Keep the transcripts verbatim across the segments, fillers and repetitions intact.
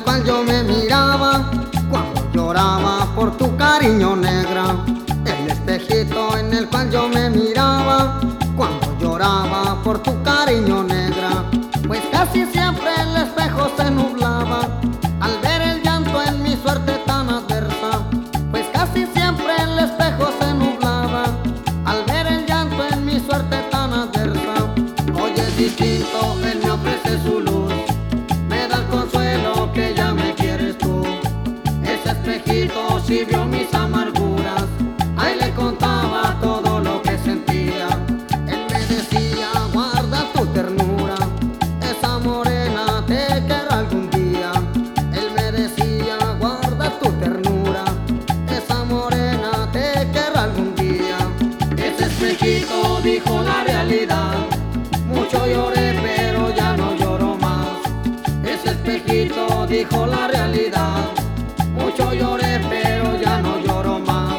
cual yo me miraba cuando lloraba por tu cariño, negra. El espejito en el cual yo me miraba cuando lloraba por tu cariño, negra. Pues casi siempre el espejo se nublaba al ver el llanto en mi suerte tan adversa. Pues casi siempre el espejo se nublaba al ver el llanto en mi suerte tan adversa. Hoy es distinto, él me ofrece su luz, me da el consuelo que ya me quieres tú. Ese espejito si vio mis amarguras, ahí le contaba todo lo que sentía. Él me decía, guarda tu ternura, esa morena te quiero algún día. Él me decía, guarda tu ternura, esa morena te quiero algún día. Ese espejito dijo la realidad, mucho lloré pero ya no lloro más. Ese espejito dijo la realidad, mucho lloré pero ya no lloro más.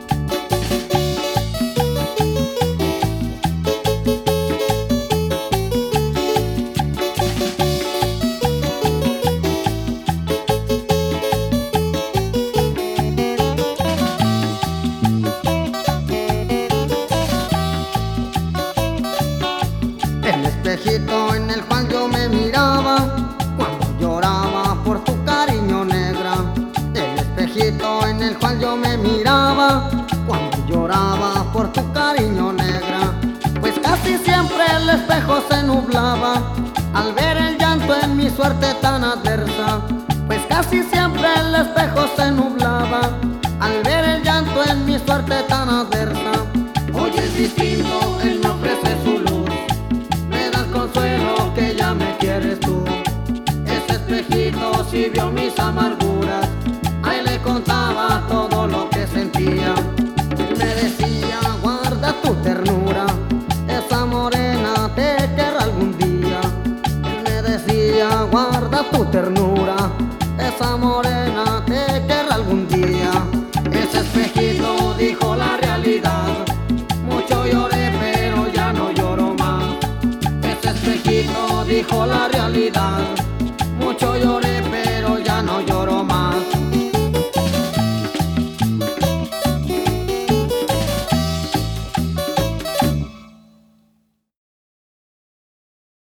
El espejito en el cual yo me miraba cuando lloraba por tu cariño, negra. El espejito en el cual yo me miraba cuando lloraba por tu cariño, negra. Pues casi siempre el espejo se nublaba al ver el llanto en mi suerte tan adversa. Pues casi siempre el espejo se nublaba al ver el llanto en mi suerte tan adversa. Hoy es distinto, él me ofrece su luz, me da el consuelo que ya me quieres tú. Ese espejito si vio mis amarguras, ahí le contaba todo lo que sentía. Me decía, guarda tu ternura, esa morena te quiero algún día. Me decía, guarda tu ternura, esa morena te quiero algún día. Ese espejito dijo la realidad, mucho lloré pero ya no lloro más. Ese espejito dijo la realidad,